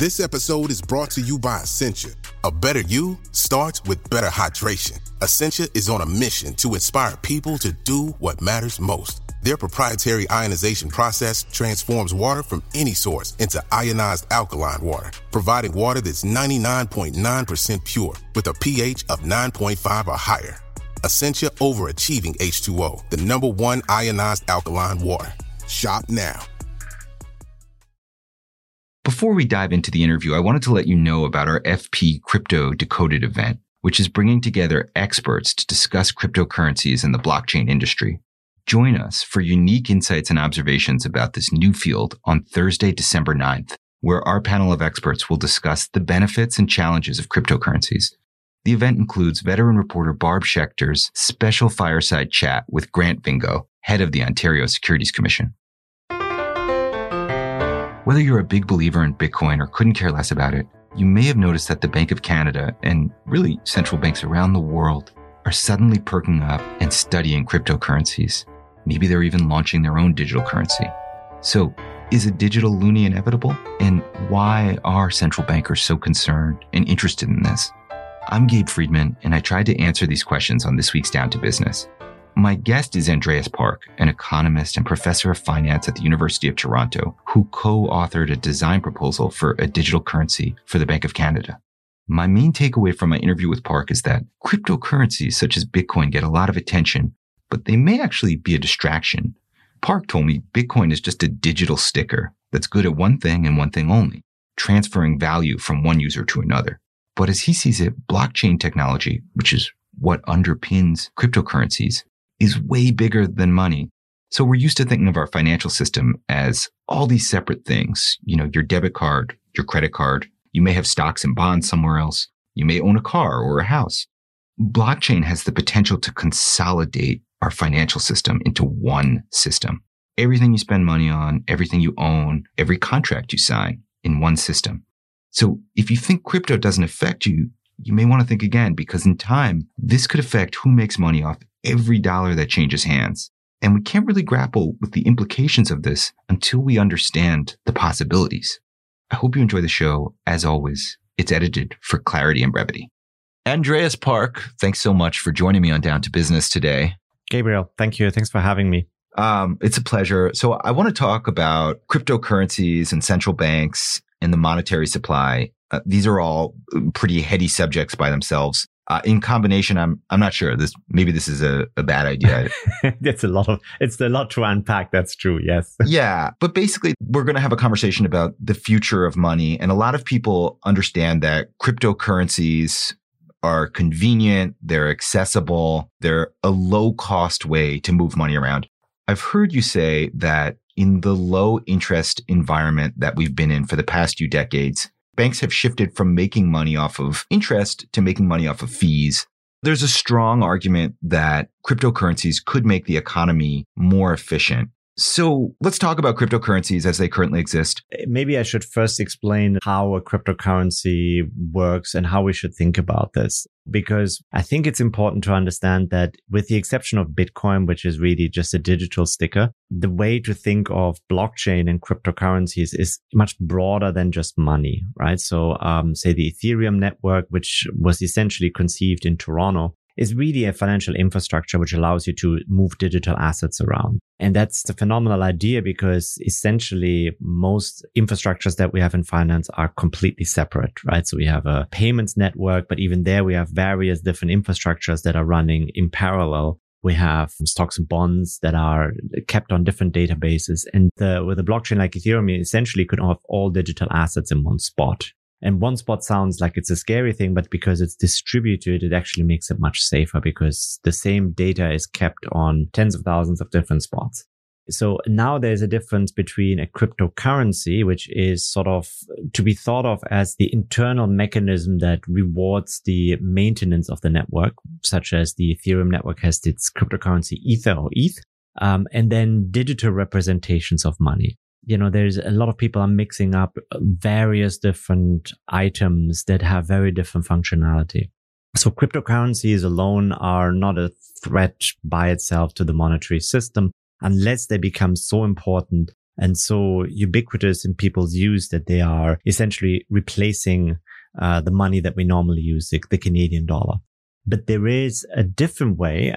This episode is brought to you by Essentia. A better you starts with better hydration. Essentia is on a mission to inspire people to do what matters most. Their proprietary ionization process transforms water from any source into ionized alkaline water, providing water that's 99.9% pure with a pH of 9.5 or higher. Essentia overachieving H2O, the #1 ionized alkaline water. Shop now. Before we dive into the interview, I wanted to let you know about our FP Crypto Decoded event, which is bringing together experts to discuss cryptocurrencies and the blockchain industry. Join us for unique insights and observations about this new field on Thursday, December 9th, where our panel of experts will discuss the benefits and challenges of cryptocurrencies. The event includes veteran reporter Barb Schechter's special fireside chat with Grant Vingo, head of the Ontario Securities Commission. Whether you're a big believer in Bitcoin or couldn't care less about it, you may have noticed that the Bank of Canada and really central banks around the world are suddenly perking up and studying cryptocurrencies. Maybe they're even launching their own digital currency. So, is a digital loonie inevitable? And why are central bankers so concerned and interested in this? I'm Gabe Friedman, and I tried to answer these questions on this week's Down to Business. My guest is Andreas Park, an economist and professor of finance at the University of Toronto, who co-authored a design proposal for a digital currency for the Bank of Canada. My main takeaway from my interview with Park is that cryptocurrencies such as Bitcoin get a lot of attention, but they may actually be a distraction. Park told me Bitcoin is just a digital sticker that's good at one thing and one thing only, transferring value from one user to another. But as he sees it, blockchain technology, which is what underpins cryptocurrencies, is way bigger than money. So we're used to thinking of our financial system as all these separate things. You know, your debit card, your credit card. You may have stocks and bonds somewhere else. You may own a car or a house. Blockchain has the potential to consolidate our financial system into one system. Everything you spend money on, everything you own, every contract you sign in one system. So if you think crypto doesn't affect you, you may want to think again, because in time, this could affect who makes money off every dollar that changes hands. And we can't really grapple with the implications of this until we understand the possibilities. I hope you enjoy the show. As always, it's edited for clarity and brevity. Andreas Park, thanks so much for joining me on Down to Business today. Gabriel, thank you. Thanks for having me. It's a pleasure. So I want to talk about cryptocurrencies and central banks and the monetary supply. These are all pretty heady subjects by themselves. In combination, I'm not sure. Maybe this is a bad idea. It's a lot to unpack. That's true. Yes. Yeah. But basically, we're going to have a conversation about the future of money. And a lot of people understand that cryptocurrencies are convenient. They're accessible. They're a low cost way to move money around. I've heard you say that in the low interest environment that we've been in for the past few decades, banks have shifted from making money off of interest to making money off of fees. There's a strong argument that cryptocurrencies could make the economy more efficient. So let's talk about cryptocurrencies as they currently exist. Maybe I should first explain how a cryptocurrency works and how we should think about this, because I think it's important to understand that with the exception of Bitcoin, which is really just a digital sticker, the way to think of blockchain and cryptocurrencies is much broader than just money, right? So, say the Ethereum network, which was essentially conceived in Toronto, is really a financial infrastructure which allows you to move digital assets around. And that's a phenomenal idea because essentially most infrastructures that we have in finance are completely separate, right? So we have a payments network, but even there we have various different infrastructures that are running in parallel. We have stocks and bonds that are kept on different databases. And with a blockchain like Ethereum, you essentially could have all digital assets in one spot. And one spot sounds like it's a scary thing, but because it's distributed, it actually makes it much safer because the same data is kept on tens of thousands of different spots. So now there's a difference between a cryptocurrency, which is sort of to be thought of as the internal mechanism that rewards the maintenance of the network, such as the Ethereum network has its cryptocurrency Ether or ETH, and then digital representations of money. You know, there's a lot of people are mixing up various different items that have very different functionality. So cryptocurrencies alone are not a threat by itself to the monetary system unless they become so important and so ubiquitous in people's use that they are essentially replacing the money that we normally use, the Canadian dollar. But there is a different way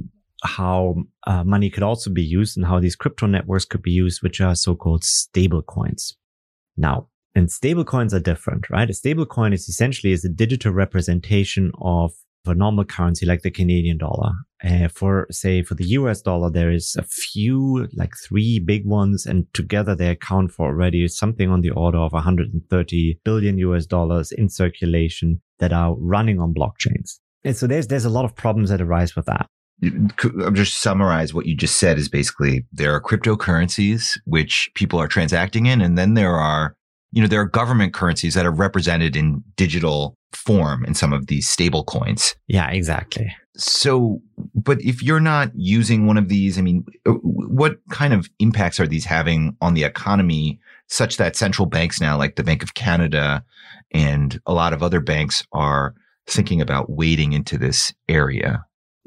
how money could also be used and how these crypto networks could be used, which are so-called stable coins. Now, and stable coins are different, right? A stable coin is essentially a digital representation of a normal currency like the Canadian dollar. For the US dollar, there is a few, like 3 big ones, and together they account for already something on the order of 130 billion US dollars in circulation that are running on blockchains. And so there's a lot of problems that arise with that. I'll just summarize what you just said is basically there are cryptocurrencies which people are transacting in, and then there are government currencies that are represented in digital form in some of these stable coins. Yeah, exactly. So, but if you're not using one of these, I mean, what kind of impacts are these having on the economy such that central banks now, like the Bank of Canada and a lot of other banks, are thinking about wading into this area?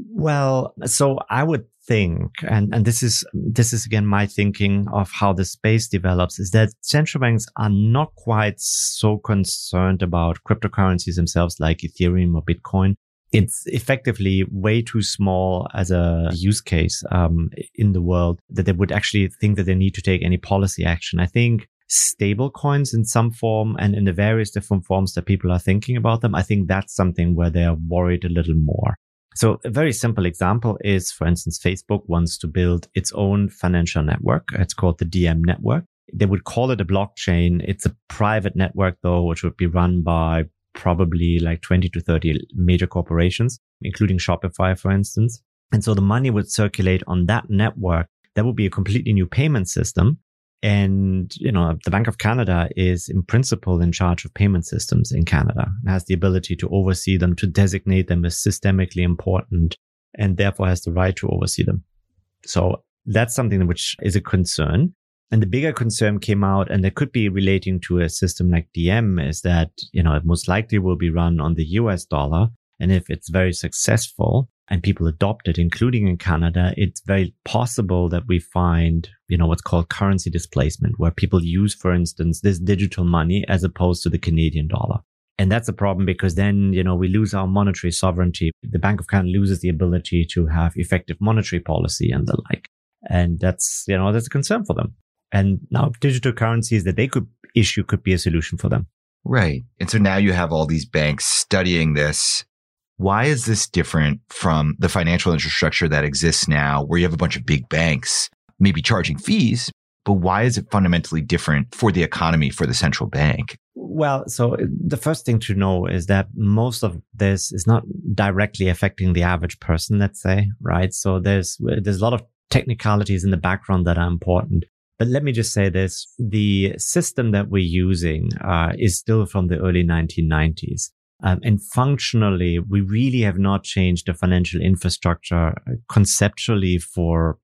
Well, so I would think, and this is again my thinking of how the space develops, is that central banks are not quite so concerned about cryptocurrencies themselves like Ethereum or Bitcoin. It's effectively way too small as a use case in the world that they would actually think that they need to take any policy action. I think stable coins in some form and in the various different forms that people are thinking about them, I think that's something where they are worried a little more. So a very simple example is, for instance, Facebook wants to build its own financial network. It's called the Diem network. They would call it a blockchain. It's a private network, though, which would be run by probably like 20 to 30 major corporations, including Shopify, for instance. And so the money would circulate on that network. That would be a completely new payment system. And, the Bank of Canada is in principle in charge of payment systems in Canada and has the ability to oversee them, to designate them as systemically important, and therefore has the right to oversee them. So that's something which is a concern. And the bigger concern came out, and that could be relating to a system like Diem, is that, it most likely will be run on the US dollar. And if it's very successful and people adopt it, including in Canada, it's very possible that we find, what's called currency displacement, where people use, for instance, this digital money as opposed to the Canadian dollar. And that's a problem because then, we lose our monetary sovereignty. The Bank of Canada loses the ability to have effective monetary policy and the like. And that's a concern for them. And now digital currencies that they could issue could be a solution for them. Right. And so now you have all these banks studying this. Why is this different from the financial infrastructure that exists now, where you have a bunch of big banks maybe charging fees, but why is it fundamentally different for the economy, for the central bank? Well, so the first thing to know is that most of this is not directly affecting the average person, let's say, right? So there's a lot of technicalities in the background that are important. But let me just say this. The system that we're using is still from the early 1990s. And functionally, we really have not changed the financial infrastructure conceptually for,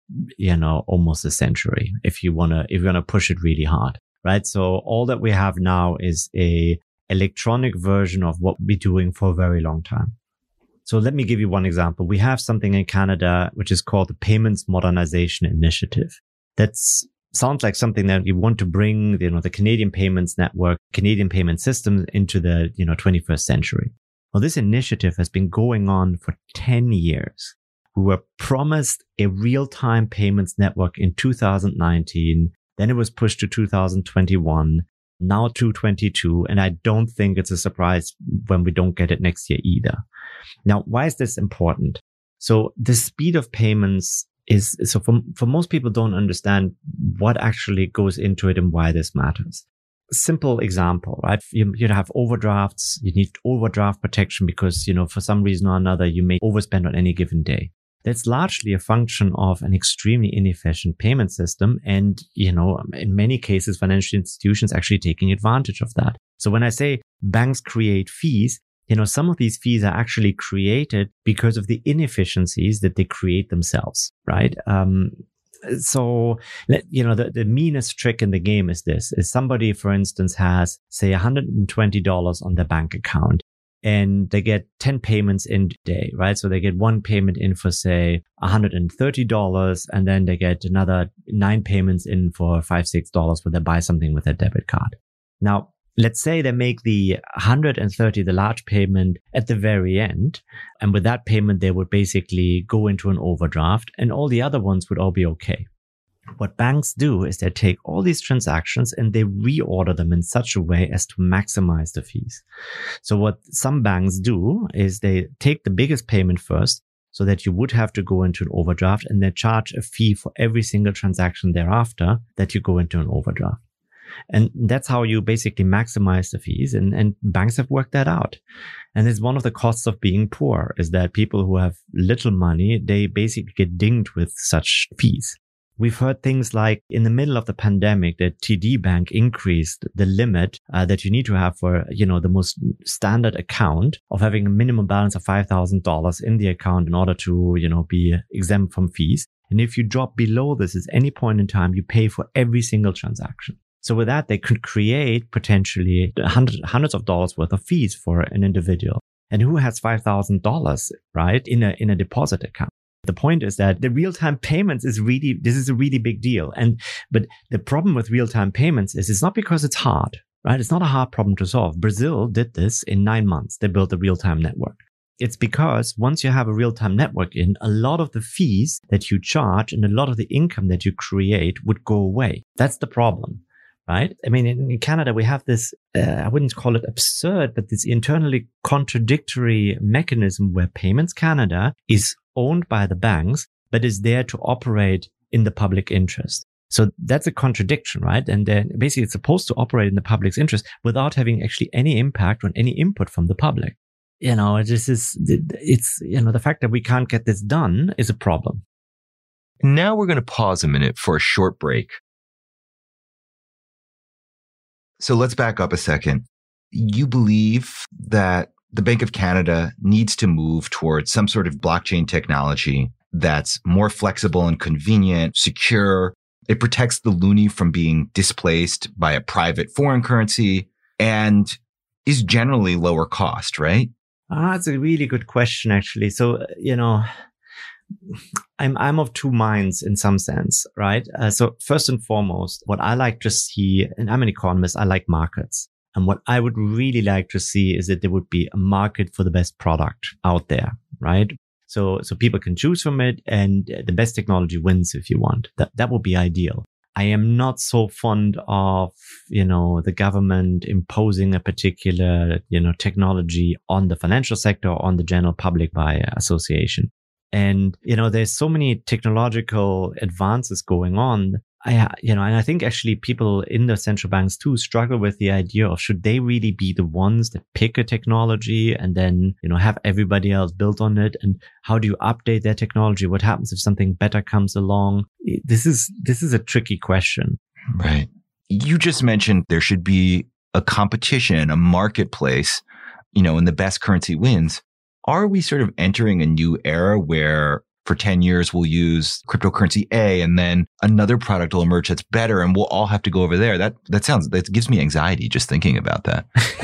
almost a century, if you want to push it really hard, right? So all that we have now is a electronic version of what we're doing for a very long time. So let me give you one example. We have something in Canada, which is called the Payments Modernization Initiative. Sounds like something that you want to bring, the Canadian payments network, Canadian payment system into the, 21st century. Well, this initiative has been going on for 10 years. We were promised a real-time payments network in 2019. Then it was pushed to 2021, now 2022. And I don't think it's a surprise when we don't get it next year either. Now, why is this important? So the speed of payments for most people don't understand what actually goes into it and why this matters. Simple example, right? You have overdrafts. You need overdraft protection because, for some reason or another, you may overspend on any given day. That's largely a function of an extremely inefficient payment system. And, in many cases, financial institutions actually taking advantage of that. So when I say banks create fees, some of these fees are actually created because of the inefficiencies that they create themselves, right? So, the meanest trick in the game is this. Is somebody, for instance, has, say, $120 on their bank account. and they get 10 payments in a day, right? So they get one payment in for, say, $130, and then they get another 9 payments in for $5, $6 where they buy something with their debit card. Now, let's say they make the 130, the large payment at the very end. And with that payment, they would basically go into an overdraft, and all the other ones would all be okay. What banks do is they take all these transactions and they reorder them in such a way as to maximize the fees. So what some banks do is they take the biggest payment first so that you would have to go into an overdraft, and they charge a fee for every single transaction thereafter that you go into an overdraft. And that's how you basically maximize the fees. And banks have worked that out. And it's one of the costs of being poor, is that people who have little money, they basically get dinged with such fees. We've heard things like in the middle of the pandemic that TD Bank increased the limit that you need to have for, the most standard account of having a minimum balance of $5,000 in the account in order to, be exempt from fees. And if you drop below this at any point in time, you pay for every single transaction. So with that, they could create potentially hundreds of dollars worth of fees for an individual. And who has $5,000, right, in a deposit account? The point is that the real-time payments this is a really big deal. But the problem with real-time payments is it's not because it's hard, right? It's not a hard problem to solve. Brazil did this in 9 months. They built a real-time network. It's because once you have a real-time network in, a lot of the fees that you charge and a lot of the income that you create would go away. That's the problem, right? I mean, in Canada, we have this, I wouldn't call it absurd, but this internally contradictory mechanism where Payments Canada is owned by the banks, but is there to operate in the public interest. So that's a contradiction, right? And then basically it's supposed to operate in the public's interest without having actually any impact on any input from the public. The fact that we can't get this done is a problem. Now we're going to pause a minute for a short break. So let's back up a second. You believe that the Bank of Canada needs to move towards some sort of blockchain technology that's more flexible and convenient, secure. It protects the loonie from being displaced by a private foreign currency and is generally lower cost, right? That's a really good question, actually. So, I'm of two minds in some sense, right? So first and foremost, what I like to see, and I'm an economist, I like markets. And what I would really like to see is that there would be a market for the best product out there, right? So people can choose from it, and the best technology wins if you want. That would be ideal. I am not so fond of, the government imposing a particular, technology on the financial sector or on the general public by association. And, there's so many technological advances going on. And I think actually people in the central banks too struggle with the idea of should they really be the ones that pick a technology and then, have everybody else build on it? And how do you update their technology? What happens if something better comes along? This is a tricky question. Right. You just mentioned there should be a competition, a marketplace, and the best currency wins. Are we sort of entering a new era where for 10 years, we'll use cryptocurrency A and then another product will emerge that's better and we'll all have to go over there? That gives me anxiety just thinking about that.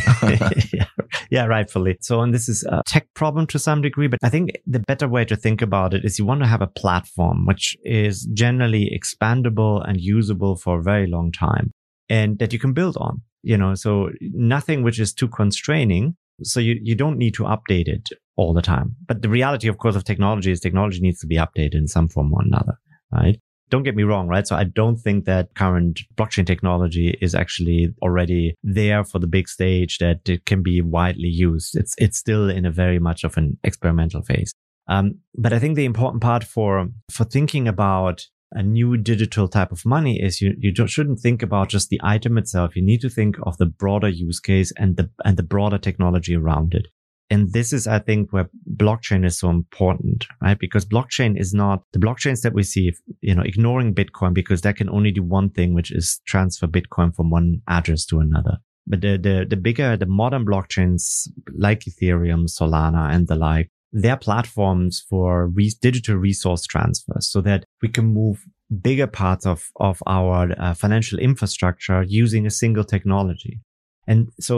Yeah, rightfully. So, and this is a tech problem to some degree, but I think the better way to think about it is you want to have a platform which is generally expandable and usable for a very long time and that you can build on, so nothing which is too constraining. So you don't need to update it all the time. But the reality, of course, of technology is technology needs to be updated in some form or another, right? Don't get me wrong, right? So I don't think that current blockchain technology is actually already there for the big stage that it can be widely used. It's still in a very much of an experimental phase. But I think the important part for thinking about a new digital type of money is you shouldn't think about just the item itself. You need to think of the broader use case and the broader technology around it. And this is, I think, where blockchain is so important, right? Because blockchain is not the blockchains that we see, ignoring Bitcoin, because that can only do one thing, which is transfer Bitcoin from one address to another. But the modern blockchains like Ethereum, Solana, and the like, they're platforms for digital resource transfer so that we can move bigger parts of our financial infrastructure using a single technology. And so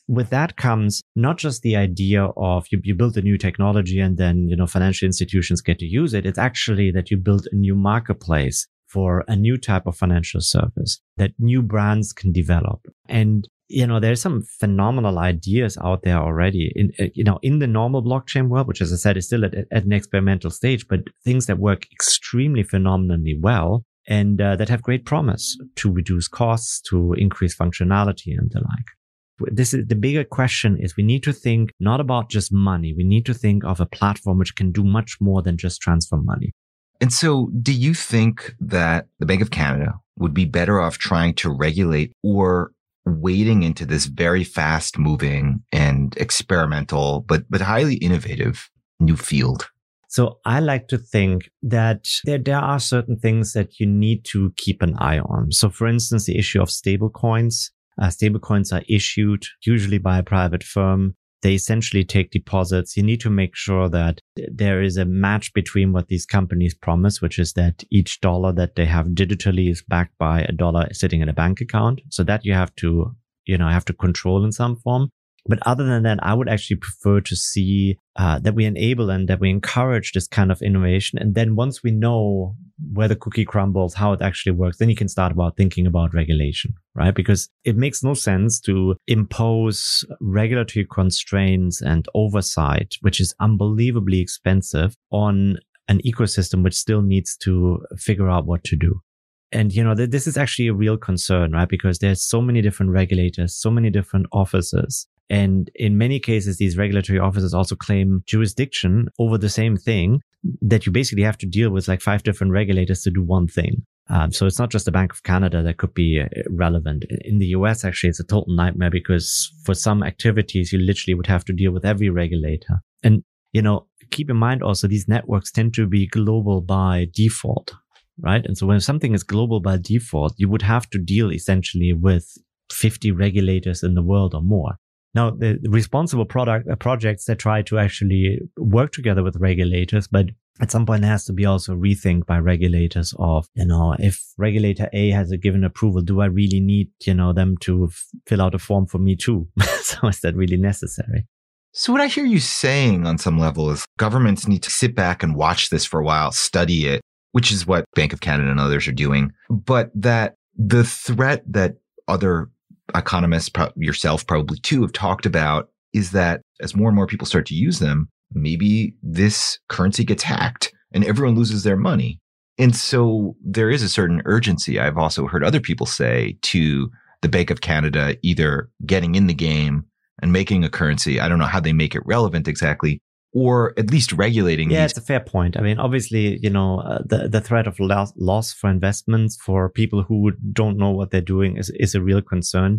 with that comes not just the idea of you build a new technology and then, financial institutions get to use it. It's actually that you build a new marketplace for a new type of financial service that new brands can develop. And, there's some phenomenal ideas out there already in the normal blockchain world, which, as I said, is still at an experimental stage, but things that work extremely phenomenally well and that have great promise to reduce costs, to increase functionality and the like. This is the bigger question is we need to think not about just money. We need to think of a platform which can do much more than just transfer money. And so do you think that the Bank of Canada would be better off trying to regulate or wading into this very fast moving and experimental, but highly innovative new field? So I like to think that there are certain things that you need to keep an eye on. So for instance, the issue of stablecoins. Stablecoins are issued usually by a private firm. They essentially take deposits. You need to make sure that there is a match between what these companies promise, which is that each dollar that they have digitally is backed by a dollar sitting in a bank account. So that you have to control in some form. But other than that, I would actually prefer to see that we enable and that we encourage this kind of innovation. And then once we know where the cookie crumbles, how it actually works, then you can start thinking about regulation, right? Because it makes no sense to impose regulatory constraints and oversight, which is unbelievably expensive, on an ecosystem which still needs to figure out what to do. And, this is actually a real concern, right? Because there's so many different regulators, so many different offices. And in many cases, these regulatory offices also claim jurisdiction over the same thing that you basically have to deal with like 5 different regulators to do one thing. So it's not just the Bank of Canada that could be relevant. In the US, actually, it's a total nightmare because for some activities, you literally would have to deal with every regulator. And, keep in mind also, these networks tend to be global by default, right? And so when something is global by default, you would have to deal essentially with 50 regulators in the world or more. Now, the responsible projects that try to actually work together with regulators, but at some point there has to be also rethink by regulators of, if regulator A has a given approval, do I really need, them to fill out a form for me too? So is that really necessary? So what I hear you saying on some level is governments need to sit back and watch this for a while, study it, which is what Bank of Canada and others are doing, but that the threat that other economists, yourself probably too, have talked about is that as more and more people start to use them, maybe this currency gets hacked and everyone loses their money. And so there is a certain urgency. I've also heard other people say to the Bank of Canada either getting in the game and making a currency. I don't know how they make it relevant exactly, or at least regulating. Yeah, it's a fair point. I mean, obviously, the threat of loss for investments for people who don't know what they're doing is a real concern.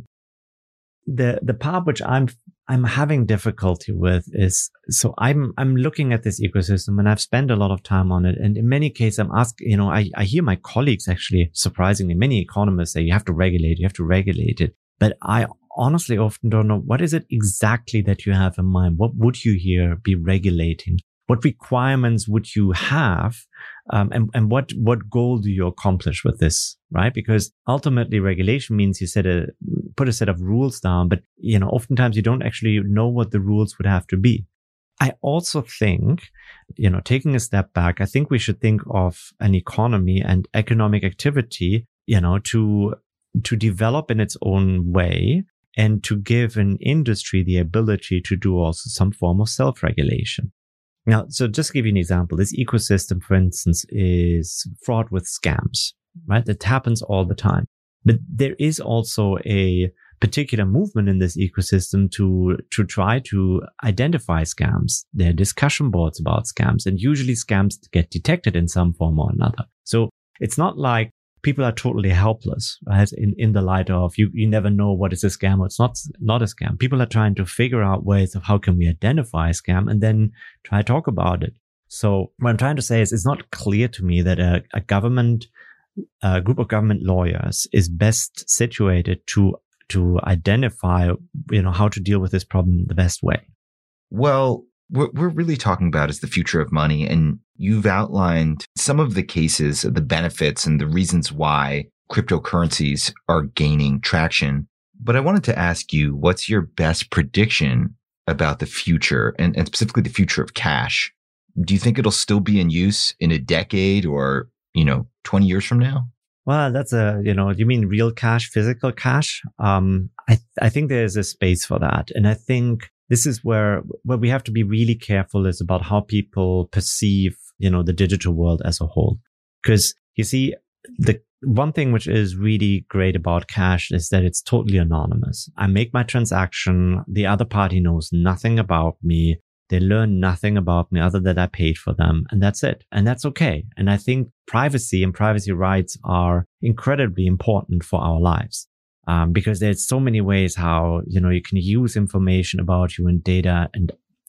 The part which I'm having difficulty with is, so I'm looking at this ecosystem and I've spent a lot of time on it. And in many cases, I'm asking, I hear my colleagues actually, surprisingly, many economists say you have to regulate it. But I honestly often don't know, what is it exactly that you have in mind? What would you here be regulating? What requirements would you have? And what goal do you accomplish with this, right? Because ultimately regulation means you put a set of rules down, but, oftentimes you don't actually know what the rules would have to be. I also think, taking a step back, I think we should think of an economy and economic activity, to develop in its own way and to give an industry the ability to do also some form of self-regulation. Now, so just to give you an example, this ecosystem, for instance, is fraught with scams, right? That happens all the time. But there is also a particular movement in this ecosystem to try to identify scams. There are discussion boards about scams, and usually scams get detected in some form or another. So it's not like people are totally helpless, right? In the light of you never know what is a scam or it's not a scam. People are trying to figure out ways of how can we identify a scam and then try to talk about it. So what I'm trying to say is it's not clear to me that a group of government lawyers is best situated to identify, how to deal with this problem the best way. Well, what we're really talking about is the future of money. And you've outlined some of the cases, the benefits and the reasons why cryptocurrencies are gaining traction. But I wanted to ask you, what's your best prediction about the future and specifically the future of cash? Do you think it'll still be in use in a decade or, 20 years from now? Well, that's you mean real cash, physical cash? I think there's a space for that. And I think this is where we have to be really careful is about how people perceive, the digital world as a whole. Because you see, the one thing which is really great about cash is that it's totally anonymous. I make my transaction. The other party knows nothing about me. They learn nothing about me other than I paid for them. And that's it. And that's okay. And I think privacy and privacy rights are incredibly important for our lives. Because there's so many ways how, you can use information about you and data and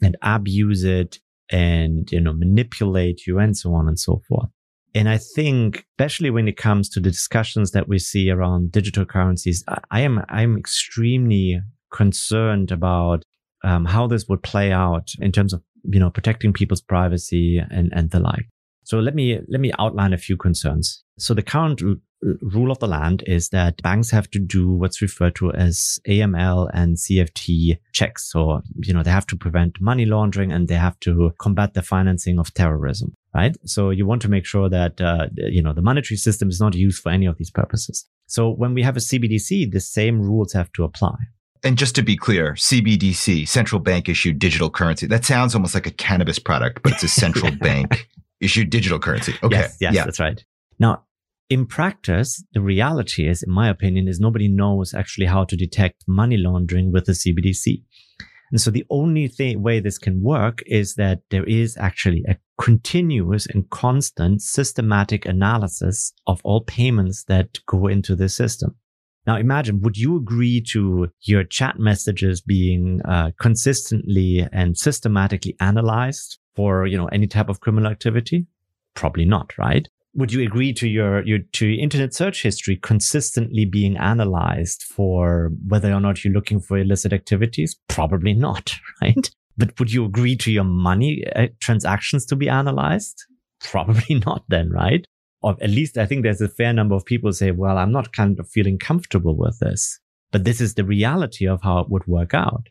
abuse it and, manipulate you and so on and so forth. And I think, especially when it comes to the discussions that we see around digital currencies, I'm extremely concerned about how this would play out in terms of, protecting people's privacy and the like. So let me outline a few concerns. So the current rule of the land is that banks have to do what's referred to as AML and CFT checks. So, they have to prevent money laundering and they have to combat the financing of terrorism, right? So you want to make sure that, the monetary system is not used for any of these purposes. So when we have a CBDC, the same rules have to apply. And just to be clear, CBDC, central bank issued digital currency, that sounds almost like a cannabis product, but it's a central bank issued digital currency. Okay. Yes, that's right. Now, in practice, the reality is, in my opinion, is nobody knows actually how to detect money laundering with the CBDC. And so the only way this can work is that there is actually a continuous and constant systematic analysis of all payments that go into the system. Now imagine, would you agree to your chat messages being consistently and systematically analyzed for, any type of criminal activity? Probably not, right? Would you agree to your internet search history consistently being analyzed for whether or not you're looking for illicit activities? Probably not, right? But would you agree to your money transactions to be analyzed? Probably not then, right? Or at least I think there's a fair number of people who say, well, I'm not kind of feeling comfortable with this. But this is the reality of how it would work out.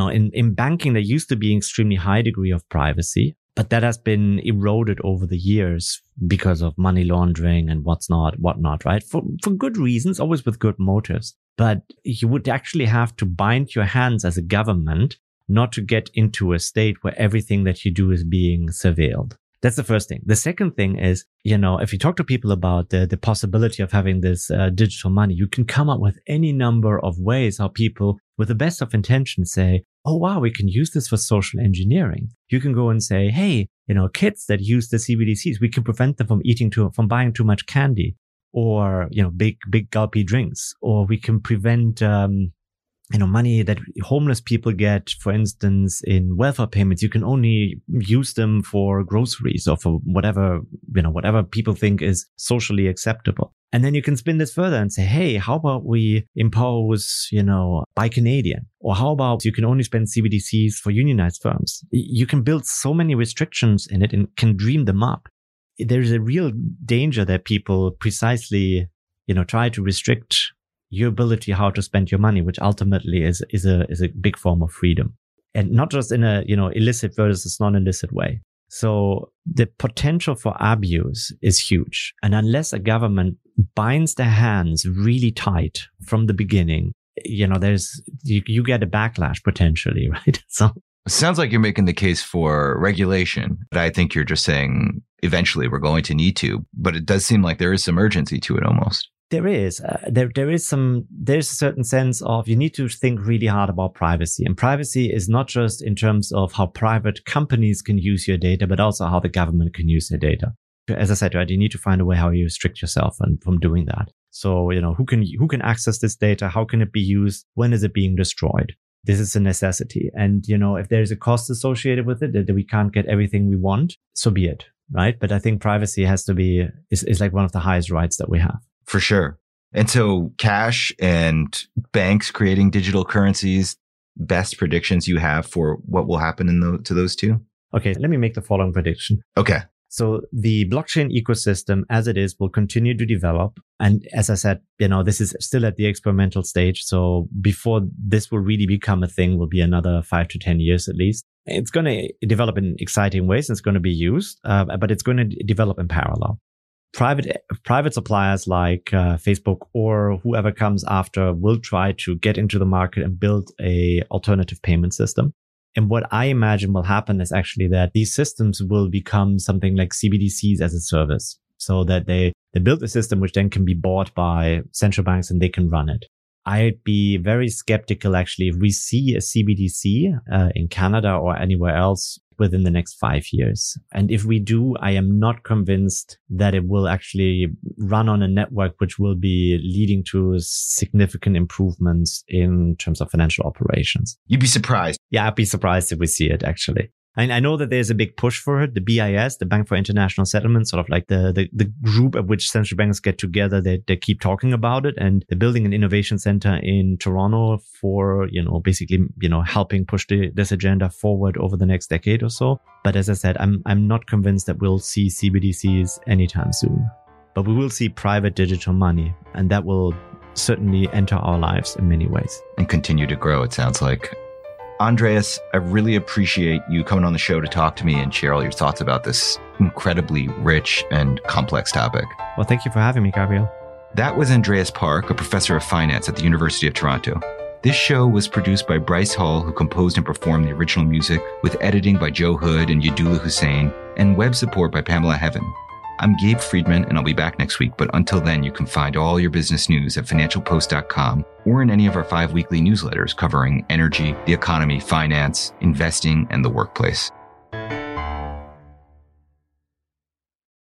In banking, there used to be an extremely high degree of privacy, but that has been eroded over the years because of money laundering and whatnot, right? For good reasons, always with good motives. But you would actually have to bind your hands as a government not to get into a state where everything that you do is being surveilled. That's the first thing. The second thing is, if you talk to people about the possibility of having this digital money, you can come up with any number of ways how people with the best of intentions say, oh, wow, we can use this for social engineering. You can go and say, hey, kids that use the CBDCs, we can prevent them from buying too much candy or, big gulpy drinks, or we can prevent, money that homeless people get, for instance, in welfare payments. You can only use them for groceries or for whatever people think is socially acceptable. And then you can spin this further and say, hey, how about we impose, Buy Canadian? Or how about you can only spend CBDCs for unionized firms? You can build so many restrictions in it and can dream them up. There's a real danger that people precisely, try to restrict your ability how to spend your money, which ultimately is a big form of freedom, and not just in a illicit versus non-illicit way. So the potential for abuse is huge, and unless a government binds their hands really tight from the beginning, you get a backlash potentially, right? So it sounds like you're making the case for regulation, but I think you're just saying eventually we're going to need to. But it does seem like there is some urgency to it almost. There is. There's a certain sense of you need to think really hard about privacy. And privacy is not just in terms of how private companies can use your data, but also how the government can use their data. As I said, right, you need to find a way how you restrict yourself from doing that. So, who can access this data? How can it be used? When is it being destroyed? This is a necessity. And, if there's a cost associated with it, that we can't get everything we want, so be it, right? But I think privacy is like one of the highest rights that we have. For sure. And so cash and banks creating digital currencies, best predictions you have for what will happen to those two? Okay, let me make the following prediction. Okay. So the blockchain ecosystem as it is will continue to develop. And as I said, this is still at the experimental stage. So before this will really become a thing will be another 5 to 10 years at least. It's going to develop in exciting ways. And it's going to be used, but it's going to develop in parallel. Private suppliers like Facebook or whoever comes after will try to get into the market and build a alternative payment system. And what I imagine will happen is actually that these systems will become something like CBDCs as a service, so that they build a system which then can be bought by central banks and they can run it. I'd be very skeptical actually if we see a CBDC in Canada or anywhere else within the next 5 years. And if we do, I am not convinced that it will actually run on a network which will be leading to significant improvements in terms of financial operations. You'd be surprised. Yeah, I'd be surprised if we see it actually. And I know that there's a big push for it. The BIS, the Bank for International Settlements, sort of like the group at which central banks get together, they keep talking about it. And they're building an innovation center in Toronto for, basically, helping push this agenda forward over the next decade or so. But as I said, I'm not convinced that we'll see CBDCs anytime soon. But we will see private digital money, and that will certainly enter our lives in many ways. And continue to grow, it sounds like. Andreas, I really appreciate you coming on the show to talk to me and share all your thoughts about this incredibly rich and complex topic. Well, thank you for having me, Gabriel. That was Andreas Park, a professor of finance at the University of Toronto. This show was produced by Bryce Hall, who composed and performed the original music, with editing by Joe Hood and Yadula Hussein, and web support by Pamela Heaven. I'm Gabe Friedman, and I'll be back next week. But until then, you can find all your business news at financialpost.com or in any of our 5 weekly newsletters covering energy, the economy, finance, investing, and the workplace.